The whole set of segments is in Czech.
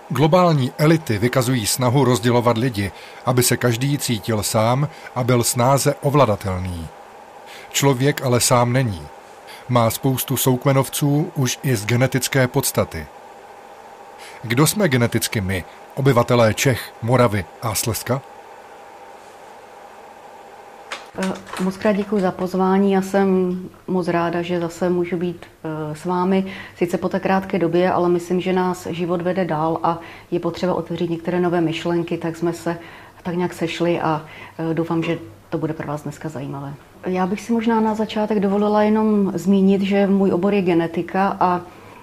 Globální elity vykazují snahu rozdělovat lidi, aby se každý cítil sám a byl snáze ovladatelný. Člověk ale sám není. Má spoustu soukmenovců už i z genetické podstaty. Kdo jsme geneticky my, obyvatelé Čech, Moravy a Slezska? Moc krát děkuji za pozvání. Já jsem moc ráda, že zase můžu být s vámi, sice po tak krátké době, ale myslím, že nás život vede dál a je potřeba otevřít některé nové myšlenky, tak jsme se tak nějak sešli a doufám, že to bude pro vás dneska zajímavé. Já bych si možná na začátek dovolila jenom zmínit, že můj obor je genetika a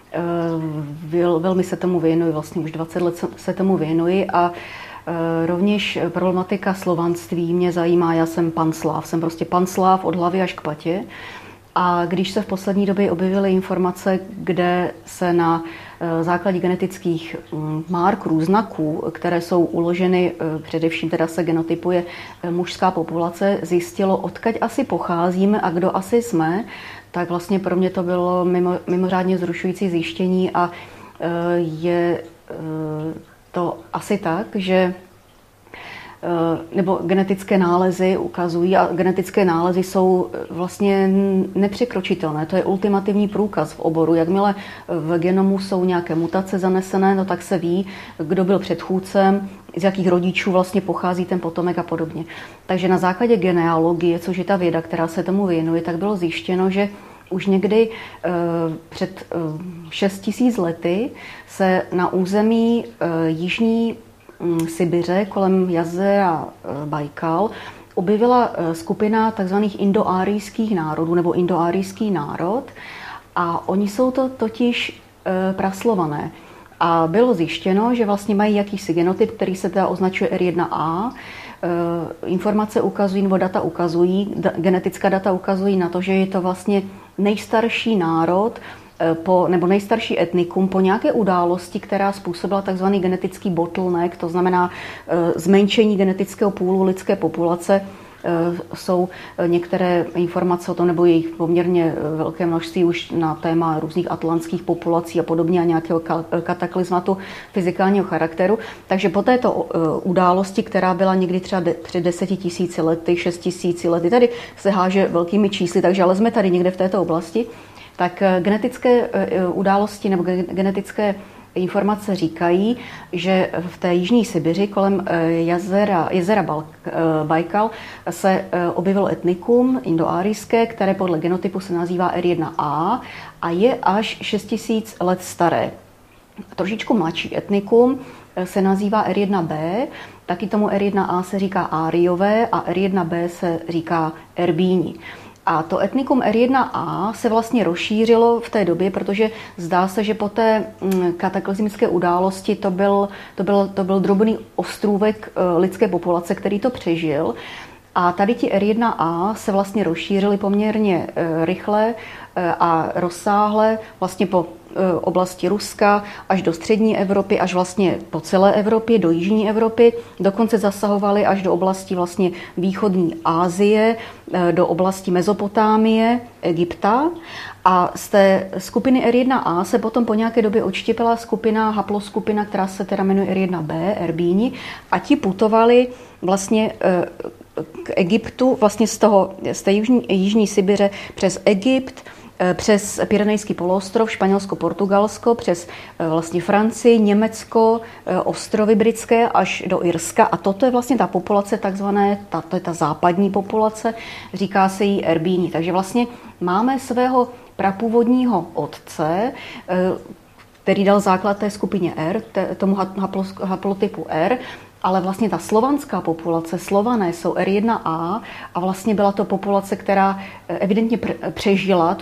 velmi se tomu věnuji, vlastně už 20 let se tomu věnuji a rovněž problematika slovanství mě zajímá, já jsem pansláv, jsem prostě pansláv od hlavy až k patě. A když se v poslední době objevily informace, kde se na základě genetických markerů, znaků, které jsou uloženy, především teda se genotypuje mužská populace, zjistilo, odkud asi pocházíme a kdo asi jsme, tak vlastně pro mě to bylo mimořádně vzrušující zjištění a je to asi tak, že nebo genetické nálezy ukazují a genetické nálezy jsou vlastně nepřekročitelné. To je ultimativní průkaz v oboru. Jakmile v genomu jsou nějaké mutace zanesené, no tak se ví, kdo byl předchůdcem, z jakých rodičů vlastně pochází ten potomek a podobně. Takže na základě genealogie, což je ta věda, která se tomu věnuje, tak bylo zjištěno, že už někdy před 6 000 lety se na území jižní Sibiře kolem jezera Bajkal objevila skupina tzv. Indoárijských národů nebo indoárijský národ a oni jsou to totiž praslované. A bylo zjištěno, že vlastně mají jakýsi genotyp, který se teda označuje R1A. Informace ukazují, nebo data ukazují, genetická data ukazují na to, že je to vlastně nejstarší národ, nebo nejstarší etnikum po nějaké události, která způsobila tzv. Genetický bottleneck, to znamená zmenšení genetického půlu lidské populace. Jsou některé informace o tom, nebo jejich poměrně velké množství už na téma různých atlantských populací a podobně a nějakého kataklizmatu fyzikálního charakteru. Takže po této události, která byla někdy třeba před 10 000 lety, 6 000 lety, tady se háže velkými čísly, takže ale jsme tady někde v této oblasti, tak genetické události nebo genetické informace říkají, že v té jižní Sibiři kolem jezera Bajkal se objevilo etnikum indoárijské, které podle genotypu se nazývá R1A a je až 6 000 let staré. Trošičku mladší etnikum se nazývá R1B, taky tomu R1A se říká Áriové a R1B se říká Erbíni. A to etnikum R1A se vlastně rozšířilo v té době, protože zdá se, že po té kataklizmické události to byl drobný ostrůvek lidské populace, který to přežil. A tady ti R1A se vlastně rozšířili poměrně rychle a rozsáhle vlastně po oblasti Ruska až do střední Evropy, až vlastně po celé Evropě, do jižní Evropy. Dokonce zasahovali až do oblasti vlastně východní Asie, do oblasti Mezopotámie, Egypta. A z té skupiny R1A se potom po nějaké době odštěpila haploskupina, která se teda jmenuje R1B, Erbíni, a ti putovali vlastně k Egyptu, vlastně z té jižní Sibiře přes Egypt, přes Pyrenejský poloostrov, Španělsko, Portugalsko, přes vlastně Francii, Německo, ostrovy britské až do Irska. A toto je vlastně ta populace takzvané, to je ta západní populace, říká se jí Erbíni. Takže vlastně máme svého prapůvodního otce, který dal základ té skupině R, tomu haplotypu R, ale vlastně ta slovanská populace, Slované jsou R1A a vlastně byla to populace, která evidentně přežila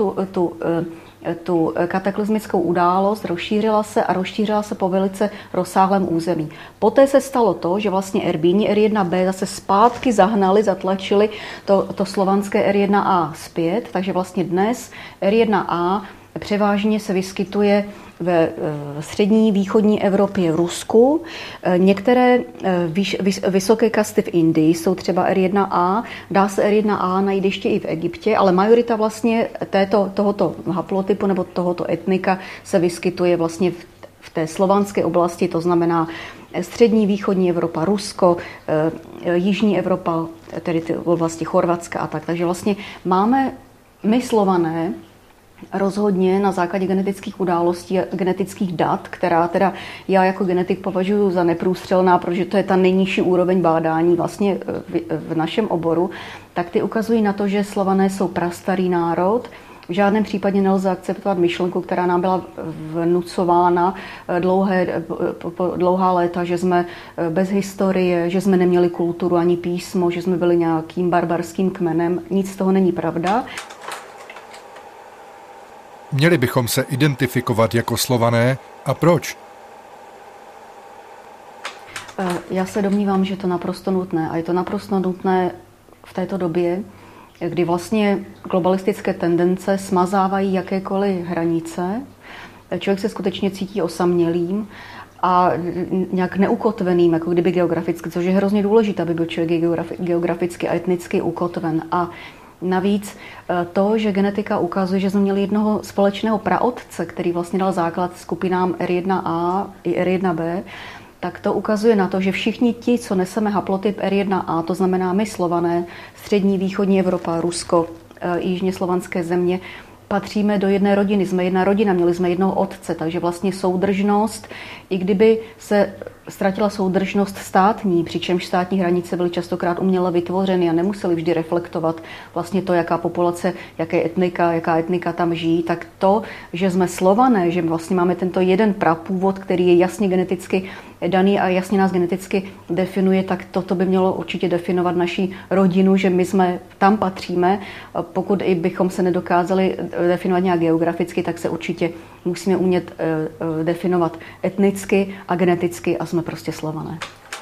tu kataklizmickou událost, rozšířila se po velice rozsáhlém území. Poté se stalo to, že vlastně Erbíni R1B zase zpátky zatlačili to slovanské R1A zpět, takže vlastně dnes R1A převážně se vyskytuje ve střední východní Evropě, v Rusku. Některé vysoké kasty v Indii jsou třeba R1A, dá se R1A najít ještě i v Egyptě, ale majorita vlastně tohoto haplotypu nebo tohoto etnika se vyskytuje vlastně v té slovanské oblasti, to znamená střední, východní Evropa, Rusko, jižní Evropa, tedy ty oblasti Chorvatska a tak. Takže vlastně máme my Slované rozhodně na základě genetických událostí a genetických dat, která teda já jako genetik považuji za neprůstřelná, protože to je ta nejnižší úroveň bádání vlastně v našem oboru, tak ty ukazují na to, že Slované jsou prastarý národ. V žádném případě nelze akceptovat myšlenku, která nám byla vnucována dlouhá léta, že jsme bez historie, že jsme neměli kulturu ani písmo, že jsme byli nějakým barbarským kmenem. Nic z toho není pravda. Měli bychom se identifikovat jako Slované a proč? Já se domnívám, že je to naprosto nutné. A je to naprosto nutné v této době, kdy vlastně globalistické tendence smazávají jakékoliv hranice. Člověk se skutečně cítí osamělým a nějak neukotveným, jako kdyby geograficky, což je hrozně důležité, aby byl člověk geograficky a etnicky ukotven. A navíc to, že genetika ukazuje, že jsme měli jednoho společného praotce, který vlastně dal základ skupinám R1A i R1B, tak to ukazuje na to, že všichni ti, co neseme haplotyp R1A, to znamená my Slované, střední, východní Evropa, Rusko, jižně slovanské země, patříme do jedné rodiny, jsme jedna rodina, měli jsme jednoho otce, takže vlastně soudržnost, i kdyby se ztratila soudržnost státní, přičemž státní hranice byly častokrát uměle vytvořeny a nemuseli vždy reflektovat vlastně to, jaká populace, jaká etnika tam žijí, tak to, že jsme Slované, že vlastně máme tento jeden prapůvod, který je jasně geneticky daný a jasně nás geneticky definuje, tak toto by mělo určitě definovat naši rodinu, že my jsme tam patříme. Pokud i bychom se nedokázali definovat nějak geograficky, tak se určitě musíme umět definovat etnicky a geneticky a jsme prostě Slované.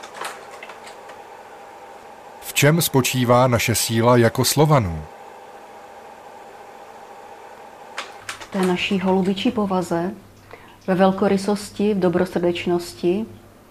V čem spočívá naše síla jako Slovanů? V té naší holubičí povaze, ve velkorysosti, v dobrosrdečnosti,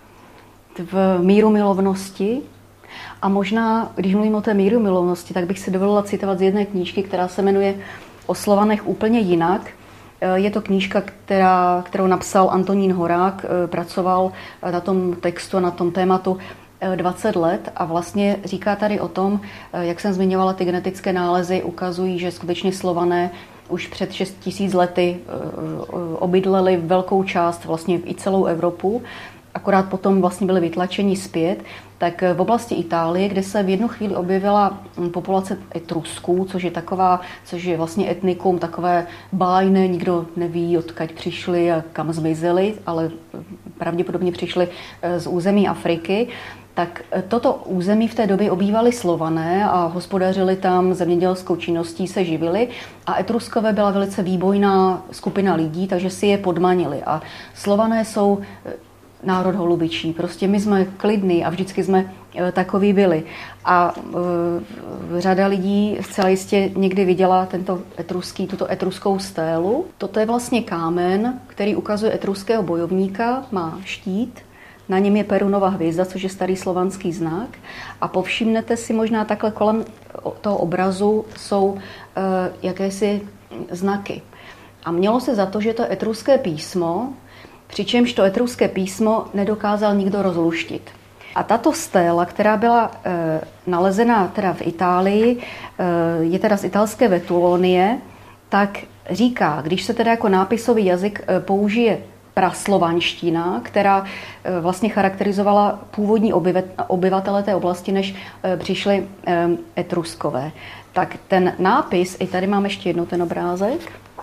v mírumilovnosti. A možná, když mluvím o té mírumilovnosti, tak bych si dovolila citovat z jedné knížky, která se jmenuje O Slovanech úplně jinak. Je to knížka, kterou napsal Antonín Horák, pracoval na tom textu, na tom tématu 20 let a vlastně říká tady o tom, jak jsem zmiňovala, ty genetické nálezy ukazují, že skutečně Slované už před 6 000 lety obydleli velkou část, vlastně i celou Evropu, akorát potom vlastně byli vytlačeni zpět, tak v oblasti Itálie, kde se v jednu chvíli objevila populace Etrusků, což je vlastně etnikum, takové bájné, nikdo neví, odkud přišli a kam zmizeli, ale pravděpodobně přišli z území Afriky, tak toto území v té době obývali Slované a hospodařili tam zemědělskou činností, se živili a Etruskové byla velice výbojná skupina lidí, takže si je podmanili. A Slované jsou národ holubičí. Prostě my jsme klidní a vždycky jsme takový byli. A řada lidí zcela jistě někdy viděla tuto etruskou stélu. Toto je vlastně kámen, který ukazuje etruského bojovníka, má štít, na něm je Perunova hvězda, což je starý slovanský znak. A povšimnete si možná takhle kolem toho obrazu jsou jakési znaky. A mělo se za to, že to je etruské písmo, přičemž to etruské písmo nedokázal nikdo rozluštit. A tato stéla, která byla nalezena teda v Itálii, je teda z italské Vetulonie, tak říká, když se teda jako nápisový jazyk použije praslovanština, která vlastně charakterizovala původní obyvatele té oblasti, než přišli Etruskové. Tak ten nápis, i tady mám ještě jednou ten obrázek,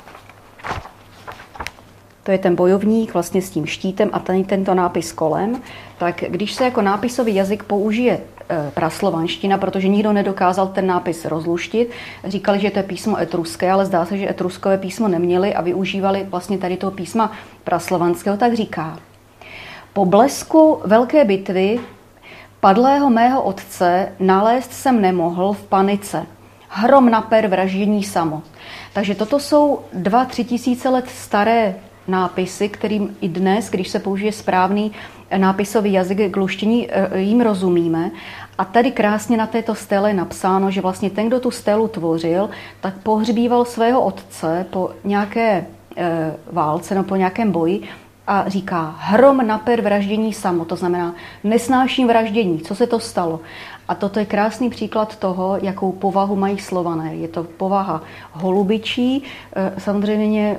to je ten bojovník vlastně s tím štítem a tento nápis kolem, tak když se jako nápisový jazyk použije praslovanština, protože nikdo nedokázal ten nápis rozluštit, říkali, že to je písmo etruské, ale zdá se, že etruskové písmo neměli a využívali vlastně tady toho písma praslovanského, tak říká: po blesku velké bitvy padlého mého otce nalézt jsem nemohl v panice. Hrom naper vraždění samo. Takže toto jsou 2-3 tisíce let staré nápisy, kterým i dnes, když se použije správný nápisový jazyk k luštění, jim rozumíme. A tady krásně na této stele je napsáno, že vlastně ten, kdo tu stelu tvořil, tak pohřbíval svého otce po nějaké válce, no po nějakém boji a říká hrom naper vraždění samo, to znamená nesnáším vraždění, co se to stalo. A toto je krásný příklad toho, jakou povahu mají Slované. Je to povaha holubičí, samozřejmě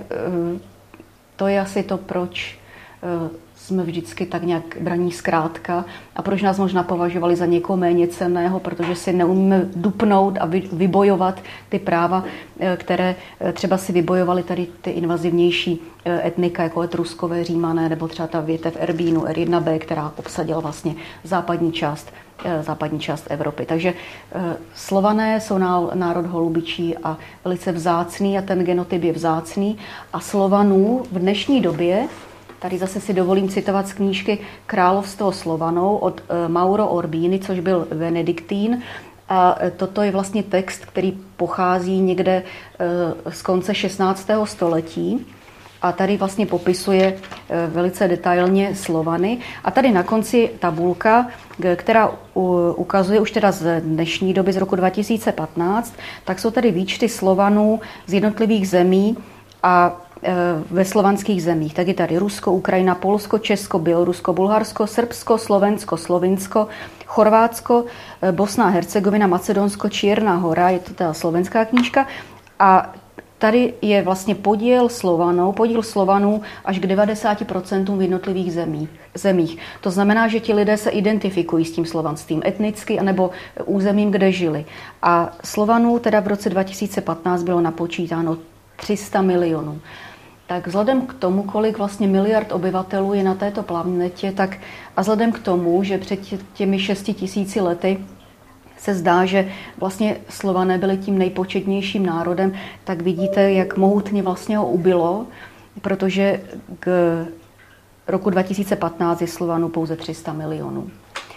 to je asi to, proč jsme vždycky tak nějak braní zkrátka a proč nás možná považovali za někoho méně cenného, protože si neumíme dupnout a vybojovat ty práva, které třeba si vybojovali tady ty invazivnější etnika, jako Etruskové, Římané, nebo třeba ta větev Erbínu, R1b, která obsadila vlastně západní část Evropy. Takže Slované jsou národ holubičí a velice vzácný a ten genotyp je vzácný a Slovanů v dnešní době, tady zase si dovolím citovat z knížky Královstvo Slovanů od Mauro Orbini, což byl benediktín. A toto je vlastně text, který pochází někde z konce 16. století. A tady vlastně popisuje velice detailně Slovany. A tady na konci tabulka, která ukazuje už teda z dnešní doby, z roku 2015, tak jsou tady výčty Slovanů z jednotlivých zemí a ve slovanských zemích. Tak je tady Rusko, Ukrajina, Polsko, Česko, Bělorusko, Bulharsko, Srbsko, Slovensko, Slovinsko, Chorvátsko, Bosna a Hercegovina, Macedonsko, Čierna Hora, je to teda slovenská knížka. A tady je vlastně podíl Slovanů až k 90% v jednotlivých zemích. To znamená, že ti lidé se identifikují s tím slovanstvím etnicky anebo územím, kde žili. A Slovanů teda v roce 2015 bylo napočítáno 300 milionů. Tak vzhledem k tomu, kolik vlastně miliard obyvatelů je na této planetě, tak a vzhledem k tomu, že před těmi 6 000 lety se zdá, že vlastně Slované byli tím nejpočetnějším národem, tak vidíte, jak mohutně vlastně ho ubylo, protože k roku 2015 je Slovanů pouze 300 milionů.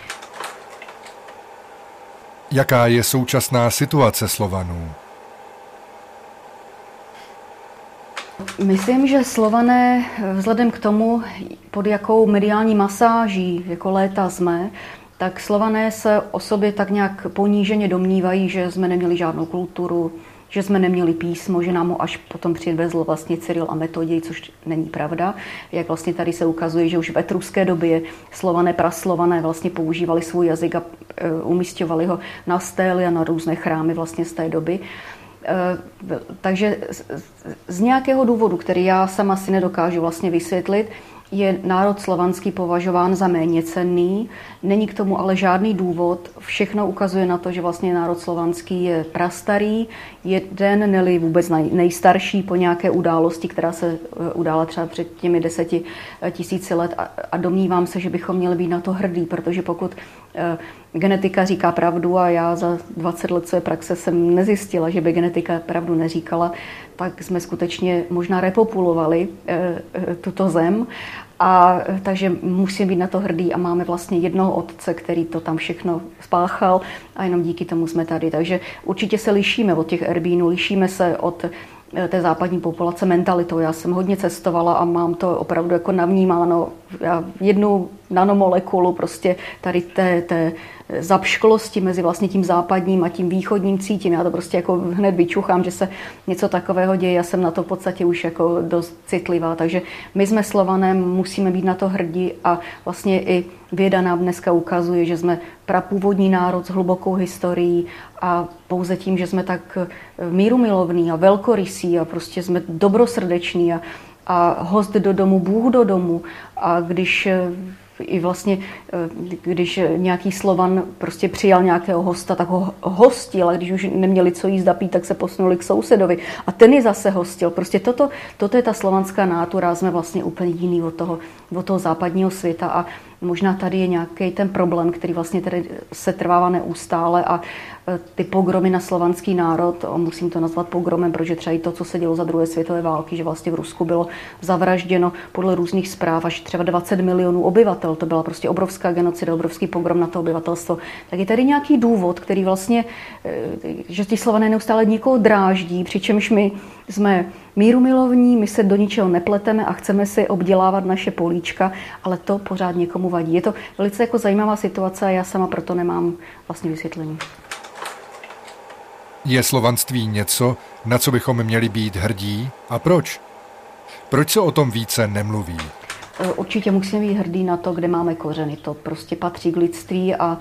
Jaká je současná situace Slovanů? Myslím, že Slované vzhledem k tomu, pod jakou mediální masáží jako léta jsme, tak Slované se o sobě tak nějak poníženě domnívají, že jsme neměli žádnou kulturu, že jsme neměli písmo, že nám ho až potom přivezl vlastně Cyril a Metoděj, což není pravda. Jak vlastně tady se ukazuje, že už v etruské době Slované, praslované vlastně používali svůj jazyk a umísťovali ho na stély a na různé chrámy vlastně z té doby. Takže z nějakého důvodu, který já sama si nedokážu vlastně vysvětlit, je národ slovanský považován za méněcenný. Není k tomu ale žádný důvod. Všechno ukazuje na to, že vlastně národ slovanský je prastarý, jeden, neli vůbec nejstarší po nějaké události, která se udála třeba před těmi 10 000 let a domnívám se, že bychom měli být na to hrdí, protože pokud genetika říká pravdu a já za 20 let své praxe jsem nezjistila, že by genetika pravdu neříkala, tak jsme skutečně možná repopulovali tuto zem. A takže musím být na to hrdý a máme vlastně jednoho otce, který to tam všechno spáchal a jenom díky tomu jsme tady. Takže určitě se lišíme od těch Erbínů, lišíme se od té západní populace mentalitou. Já jsem hodně cestovala a mám to opravdu jako navnímáno. Já jednu nanomolekulu prostě tady té zapšklosti mezi vlastně tím západním a tím východním cítím. Já to prostě jako hned vyčuchám, že se něco takového děje. Já jsem na to v podstatě už jako dost citlivá. Takže my jsme Slované, musíme být na to hrdí a vlastně i věda nám dneska ukazuje, že jsme prapůvodní národ s hlubokou historií a pouze tím, že jsme tak mírumilovní a velkorysí a prostě jsme dobrosrdeční a host do domu, Bůh do domu. A když i vlastně, když nějaký Slovan prostě přijal nějakého hosta, tak ho hostil a když už neměli co jíst a pít, tak se posunuli k sousedovi a ten je zase hostil. Prostě toto je ta slovanská nátura, jsme vlastně úplně jiný od toho západního světa a možná tady je nějaký ten problém, který vlastně tady se trvává neustále a ty pogromy na slovanský národ, musím to nazvat pogromem, protože třeba i to, co se dělo za druhé světové války, že vlastně v Rusku bylo zavražděno podle různých zpráv až třeba 20 milionů obyvatel, to byla prostě obrovská genocida, obrovský pogrom na to obyvatelstvo. Tak je tady nějaký důvod, který vlastně, že ti Slované neustále někoho dráždí, přičemž my jsme mírumilovní, my se do ničeho nepleteme a chceme si obdělávat naše políčka, ale to pořád někomu vadí. Je to velice jako zajímavá situace a já sama proto nemám vlastně vysvětlení. Je slovanství něco, na co bychom měli být hrdí a proč? Proč se o tom více nemluví? určitě musíme být hrdí na to, kde máme kořeny. To prostě patří k lidství a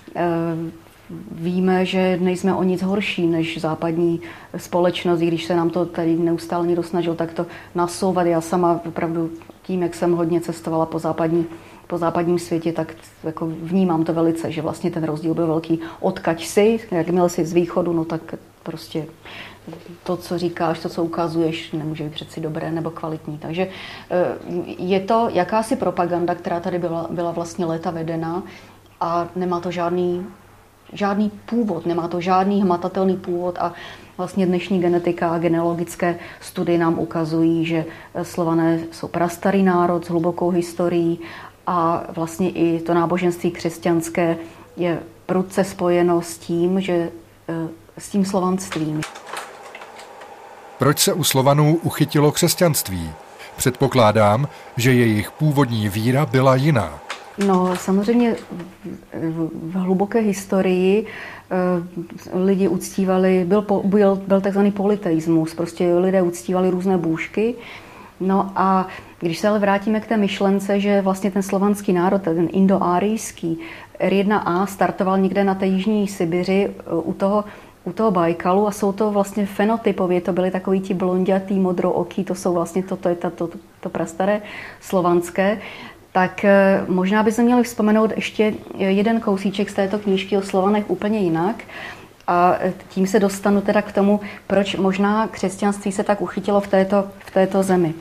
víme, že nejsme o nic horší než západní společnost, i když se nám to tady neustále někdo snažil takto nasouvat. Já sama opravdu tím, jak jsem hodně cestovala po západním světě, tak jako vnímám to velice, že vlastně ten rozdíl byl velký. Odkaď jsi, jakmile jsi z východu, no tak prostě to, co říkáš, to, co ukazuješ, nemůže být přeci dobré nebo kvalitní. Takže je to jakási propaganda, která tady byla vlastně léta vedena a nemá to žádný původ, nemá to žádný hmatatelný původ a vlastně dnešní genetika a genealogické studie nám ukazují, že Slované jsou prastarý národ s hlubokou historií a vlastně i to náboženství křesťanské je prudce spojeno s tím slovanstvím. Proč se u Slovanů uchytilo křesťanství? Předpokládám, že jejich původní víra byla jiná. No, samozřejmě v hluboké historii lidi uctívali, byl takzvaný polyteismus, prostě lidé uctívali různé bůžky. No a když se ale vrátíme k té myšlence, že vlastně ten slovanský národ, ten indoárijský, R1A startoval někde na té jižní Sibiři u toho Bajkalu a jsou to vlastně fenotypově, to byly takový ti blondětý, modrooký, to jsou vlastně to prastaré slovanské. Tak možná bychom měli vzpomenout ještě jeden kousíček z této knížky o Slovanech úplně jinak. A tím se dostanu teda k tomu, proč možná křesťanství se tak uchytilo v této zemi.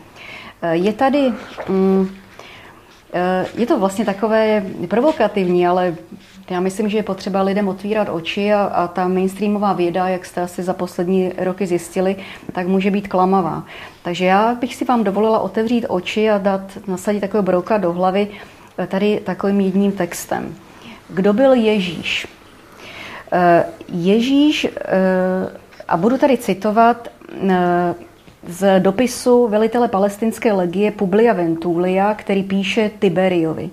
Je to vlastně takové provokativní, ale já myslím, že je potřeba lidem otvírat oči a ta mainstreamová věda, jak jste asi za poslední roky zjistili, tak může být klamavá. Takže já bych si vám dovolila otevřít oči a nasadit takového brouka do hlavy tady takovým jedním textem. Kdo byl Ježíš? Ježíš, a budu tady citovat z dopisu velitele palestinské legie Publia Ventulia, který píše Tiberiovi.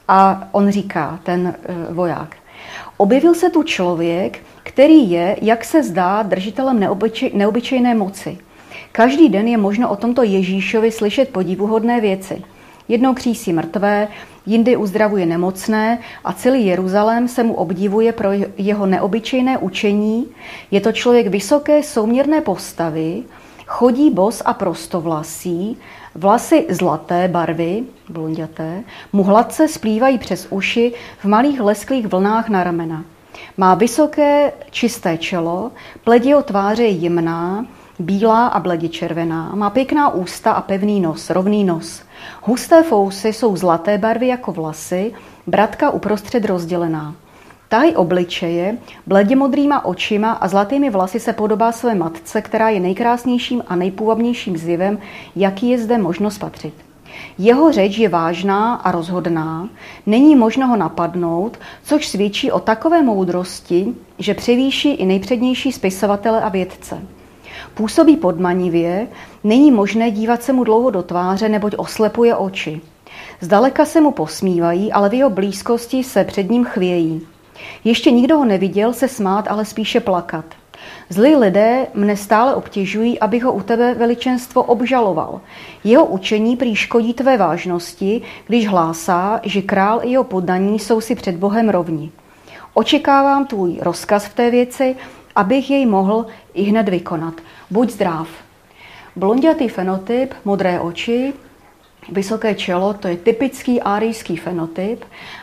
A on říká, ten voják, objevil se tu člověk, který je, jak se zdá, držitelem neobyčejné moci. Každý den je možno o tomto Ježíšovi slyšet podivuhodné věci. Jednou křísí mrtvé, jindy uzdravuje nemocné a celý Jeruzalém se mu obdivuje pro jeho neobyčejné učení. Je to člověk vysoké, souměrné postavy, chodí bos a prostovlasý, vlasy zlaté barvy, blonďaté, mu hladce splývají přes uši v malých lesklých vlnách na ramena. Má vysoké, čisté čelo, pleť jeho tváře je jemná, bílá a bledě červená, má pěkná ústa a pevný nos, rovný nos. Husté fousy jsou zlaté barvy jako vlasy, bratka uprostřed rozdělená. Tahej obličeje, bledě modrýma očima a zlatými vlasy se podobá své matce, která je nejkrásnějším a nejpůvabnějším zjevem, jaký je zde možno spatřit. Jeho řeč je vážná a rozhodná, není možno ho napadnout, což svědčí o takové moudrosti, že převýší i nejpřednější spisovatele a vědce. Působí podmanivě, není možné dívat se mu dlouho do tváře, neboť oslepuje oči. Zdaleka se mu posmívají, ale v jeho blízkosti se před ním chvějí. Ještě nikdo ho neviděl se smát, ale spíše plakat. Zlí lidé mne stále obtěžují, abych ho u tebe, veličenstvo, obžaloval. Jeho učení prý škodí tvé vážnosti, když hlásá, že král i jeho poddaní jsou si před Bohem rovni. Očekávám tvůj rozkaz v té věci, abych jej mohl i hned vykonat. Buď zdrav. Blondětý fenotyp, modré oči, vysoké čelo, to je typický árijský fenotyp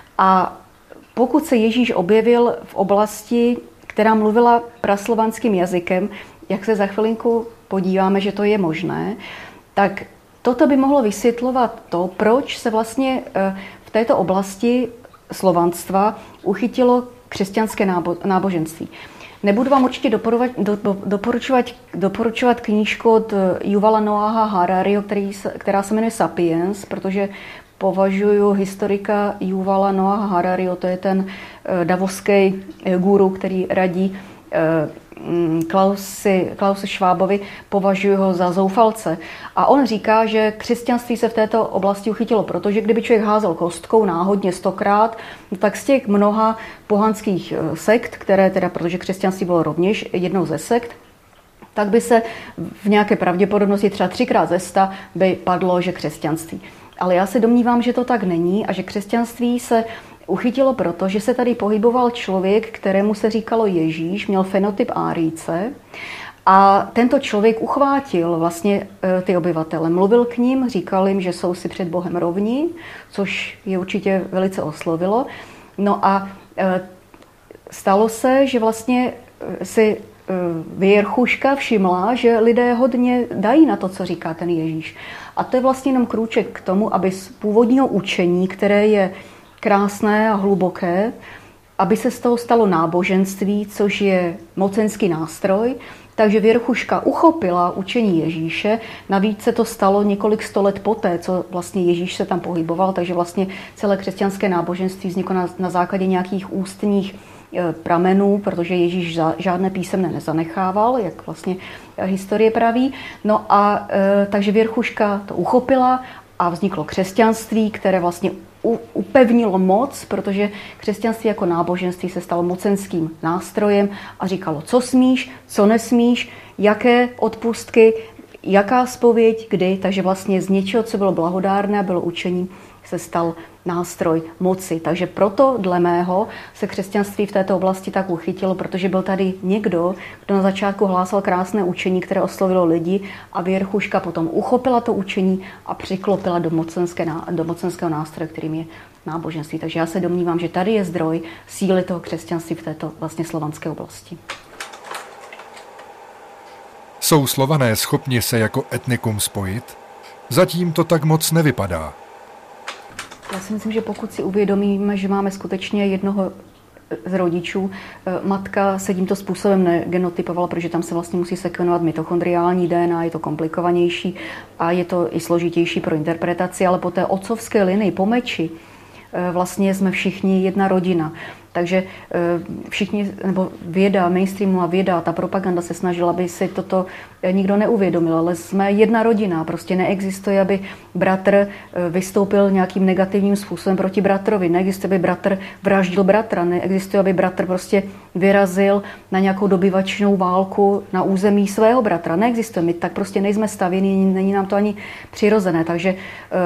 a pokud se Ježíš objevil v oblasti, která mluvila praslovanským jazykem, jak se za chvilinku podíváme, že to je možné, tak toto by mohlo vysvětlovat to, proč se vlastně v této oblasti slovanstva uchytilo křesťanské náboženství. Nebudu vám určitě doporučovat knížku od Yuvala Noaha Harariho, která se jmenuje Sapiens, protože považuji historika Yuvala Noaha Harariho, to je ten davoský guru, který radí Klausi Schwabovi, považuji ho za zoufalce. A on říká, že křesťanství se v této oblasti uchytilo, protože kdyby člověk házel kostkou náhodně 100krát, tak z těch mnoha pohanských sekt, které teda, protože křesťanství bylo rovněž jednou ze sekt, tak by se v nějaké pravděpodobnosti třeba 3x ze 100 by padlo, že křesťanství. Ale já se domnívám, že to tak není a že křesťanství se uchytilo proto, že se tady pohyboval člověk, kterému se říkalo Ježíš, měl fenotyp Árijce a tento člověk uchvátil vlastně ty obyvatele. Mluvil k ním, říkal jim, že jsou si před Bohem rovni, což je určitě velice oslovilo. No a stalo se, že vlastně si věrchuška všimla, že lidé hodně dají na to, co říká ten Ježíš. A to je vlastně jenom krůček k tomu, aby z původního učení, které je krásné a hluboké, aby se z toho stalo náboženství, což je mocenský nástroj. Takže věrchuška uchopila učení Ježíše, navíc se to stalo několik sto let poté, co vlastně Ježíš se tam pohyboval, takže vlastně celé křesťanské náboženství vzniklo na základě nějakých ústních pramenů, protože Ježíš žádné písemné nezanechával, jak vlastně historie praví. No a takže věrchuška to uchopila a vzniklo křesťanství, které vlastně upevnilo moc, protože křesťanství jako náboženství se stalo mocenským nástrojem a říkalo, co smíš, co nesmíš, jaké odpustky, jaká zpověď, kdy. Takže vlastně z něčeho, co bylo blahodárné a bylo učení, se stal nástroj moci. Takže proto, dle mého, se křesťanství v této oblasti tak uchytilo, protože byl tady někdo, kdo na začátku hlásal krásné učení, které oslovilo lidi a věrchuška potom uchopila to učení a přiklopila do mocenského nástroje, kterým je náboženství. Takže já se domnívám, že tady je zdroj síly toho křesťanství v této vlastně slovanské oblasti. Jsou Slované schopni se jako etnikum spojit? Zatím to tak moc nevypadá. Já si myslím, že pokud si uvědomíme, že máme skutečně jednoho z rodičů, matka se tímto způsobem negenotypovala, protože tam se vlastně musí sekvenovat mitochondriální DNA, je to komplikovanější a je to i složitější pro interpretaci, ale po té otcovské linii po meči vlastně jsme všichni jedna rodina. Takže všichni, nebo věda, mainstreamová věda, ta propaganda se snažila, aby si toto nikdo neuvědomil, ale jsme jedna rodina. Prostě neexistuje, aby bratr vystoupil nějakým negativním způsobem proti bratrovi. Neexistuje, aby bratr vraždil bratra. Neexistuje, aby bratr prostě vyrazil na nějakou dobyvačnou válku na území svého bratra. Neexistuje. My tak prostě nejsme stavěni, není nám to ani přirozené. Takže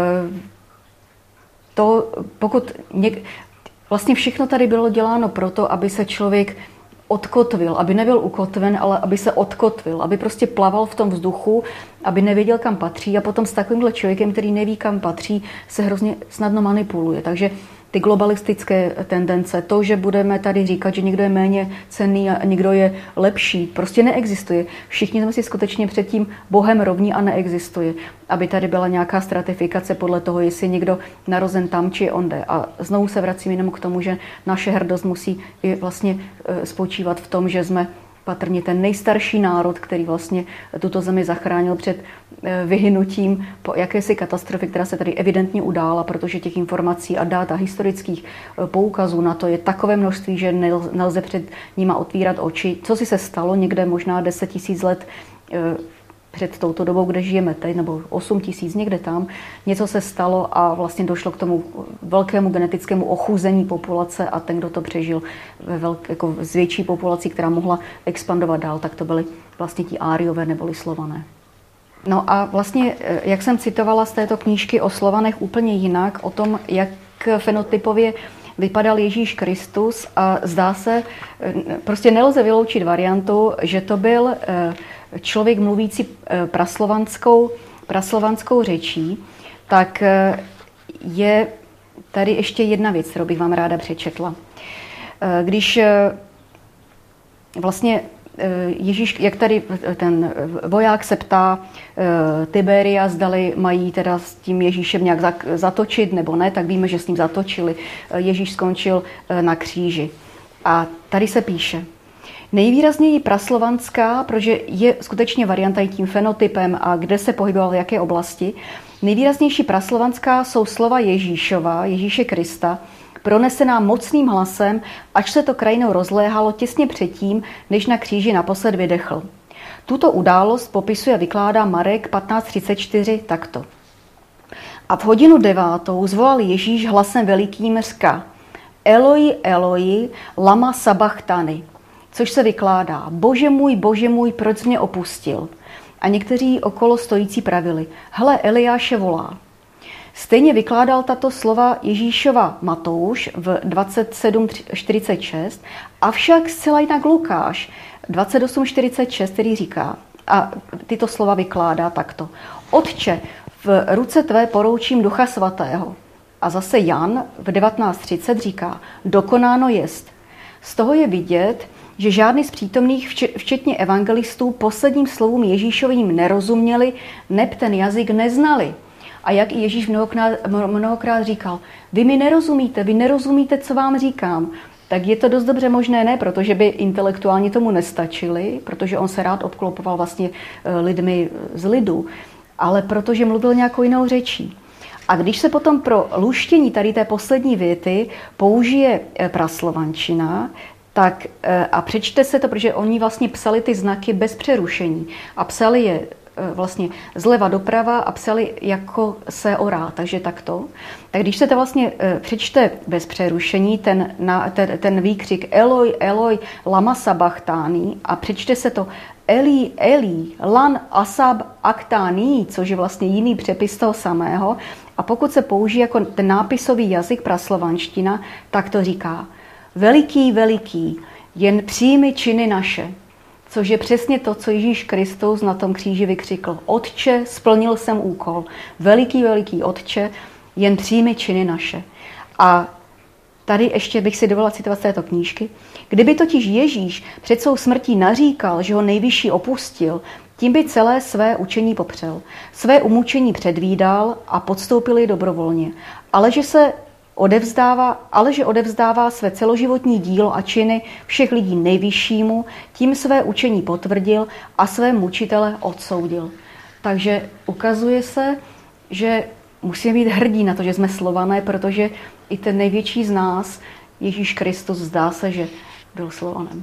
vlastně všechno tady bylo děláno proto, aby se člověk odkotvil, aby nebyl ukotven, ale aby se odkotvil, aby prostě plaval v tom vzduchu, aby nevěděl, kam patří a potom s takovýmhle člověkem, který neví, kam patří, se hrozně snadno manipuluje. Takže ty globalistické tendence, to, že budeme tady říkat, že někdo je méně cenný a někdo je lepší, prostě neexistuje. Všichni jsme si skutečně před tím Bohem rovní a neexistuje, aby tady byla nějaká stratifikace podle toho, jestli je někdo narozen tam či onde. A znovu se vracím jenom k tomu, že naše hrdost musí vlastně spočívat v tom, že jsme patrně ten nejstarší národ, který vlastně tuto zemi zachránil před vyhynutím po jakési katastrofy, která se tady evidentně udála, protože těch informací a dat a historických poukazů na to je takové množství, že nelze před nima otvírat oči. Co si se stalo někde možná 10 000 let před touto dobou, kde žijeme teď, nebo 8 000, někde tam, něco se stalo a vlastně došlo k tomu velkému genetickému ochuzení populace a ten, kdo to přežil jako s větší populací, která mohla expandovat dál, tak to byli vlastně ti Áriové neboli Slované. No a vlastně, jak jsem citovala z této knížky o Slovanech úplně jinak, o tom, jak fenotypově vypadal Ježíš Kristus a zdá se, prostě nelze vyloučit variantu, že to byl člověk mluvící praslovanskou řečí, tak je tady ještě jedna věc, kterou bych vám ráda přečetla. Když vlastně Ježíš, jak tady ten voják se ptá Tiberia, zdali mají teda s tím Ježíšem nějak zatočit nebo ne, tak víme, že s ním zatočili. Ježíš skončil na kříži. A tady se píše: nejvýrazněji praslovanská, protože je skutečně varianta i tím fenotypem a kde se pohyboval v jaké oblasti, nejvýraznější praslovanská jsou slova Ježíšova, Ježíše Krista, pronesená mocným hlasem, až se to krajinou rozléhalo těsně předtím, než na kříži naposled vydechl. Tuto událost popisuje a vykládá Marek 15:34 takto. A v 9:00 zvolal Ježíš hlasem velikým řka: Eloi, Eloi, lama sabachthani, což se vykládá: Bože můj, proč jsi mě opustil? A někteří okolo stojící pravili: Hle, Eliáše volá. Stejně vykládal tato slova Ježíšova Matouš v 27:46, avšak zcela jinak Lukáš 28:46, který říká, a tyto slova vykládá takto. Otče, v ruce tvé poroučím Ducha Svatého. A zase Jan v 19:30 říká, dokonáno jest. Z toho je vidět, že žádný z přítomných, včetně evangelistů, posledním slovům Ježíšovým nerozuměli, neb ten jazyk neznali. A jak i Ježíš mnohokrát říkal, vy mi nerozumíte, vy nerozumíte, co vám říkám. Tak je to dost dobře možné, ne protože by intelektuálně tomu nestačili, protože on se rád obklopoval vlastně lidmi z lidu, ale protože mluvil nějakou jinou řečí. A když se potom pro luštění tady té poslední věty použije praslovančina, tak a přečte se to, protože oni vlastně psali ty znaky bez přerušení a psali je vlastně zleva doprava a psali jako se orá, takže takto. Tak když se to vlastně přečte bez přerušení, ten výkřik Eloi, Eloi, lama sabachthani a přečte se to Eli, Eli, lan asab aktani, což je vlastně jiný přepis toho samého. A pokud se použije jako ten nápisový jazyk praslovanština, tak to říká veliký, veliký, jen přijmi činy naše. Což je přesně to, co Ježíš Kristus na tom kříži vykřikl. Otče, splnil jsem úkol. Veliký, veliký Otče, jen přijmi činy naše. A tady ještě bych si dovolila citovat z této knížky. Kdyby totiž Ježíš před svou smrtí naříkal, že ho nejvyšší opustil, tím by celé své učení popřel. Své umučení předvídal a podstoupil je dobrovolně. Ale že odevzdává své celoživotní dílo a činy všech lidí nejvyššímu, tím své učení potvrdil a své mučitele odsoudil. Takže ukazuje se, že musíme být hrdí na to, že jsme Slované, protože i ten největší z nás, Ježíš Kristus, zdá se, že byl Slovanem.